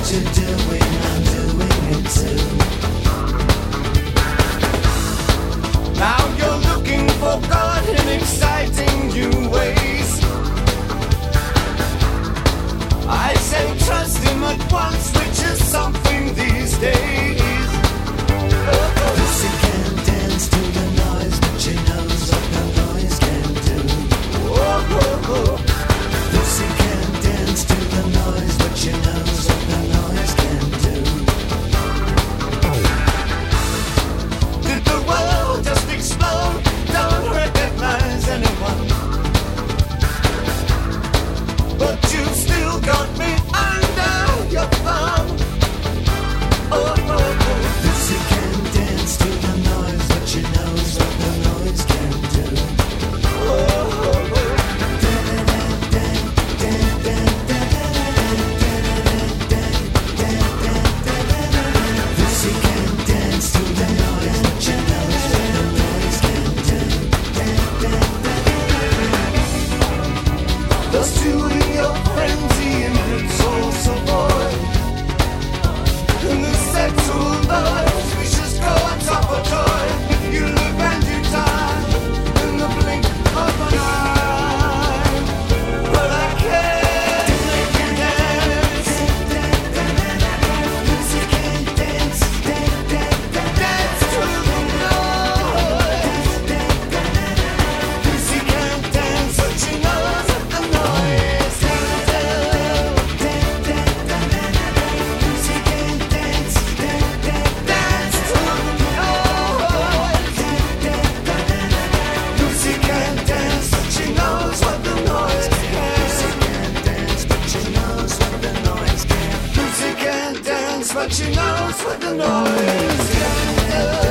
you're doing, I'm doing it too. Now you're looking for God in exciting new ways. I say trust him at once, which is something these days. Lucy can dance to the noise, but she knows what the noise can do. Lucy can dance to the noise, but she knows what the noise can do. Did the world just explode? Don't recognize anyone, but you still got me under your thumb. Lucy can dance to the noise, but she knows what the noise can do. Lucy can dance to the noise, but she knows what the noise can do. Those two in your frenzy and it's also boy. In the sexual noise, we just go on top of toy. You live and you die in the blink of an eye. But I can't make you dance. Lucy can dance, dance to the noise. Lucy can't dance, but she knows what the noise can do. Lucy can dance, dance to the noise. Lucy can dance, but she knows what the noise can. Lucy can dance, but she knows what the noise can. Lucy can dance, but she knows what the noise can.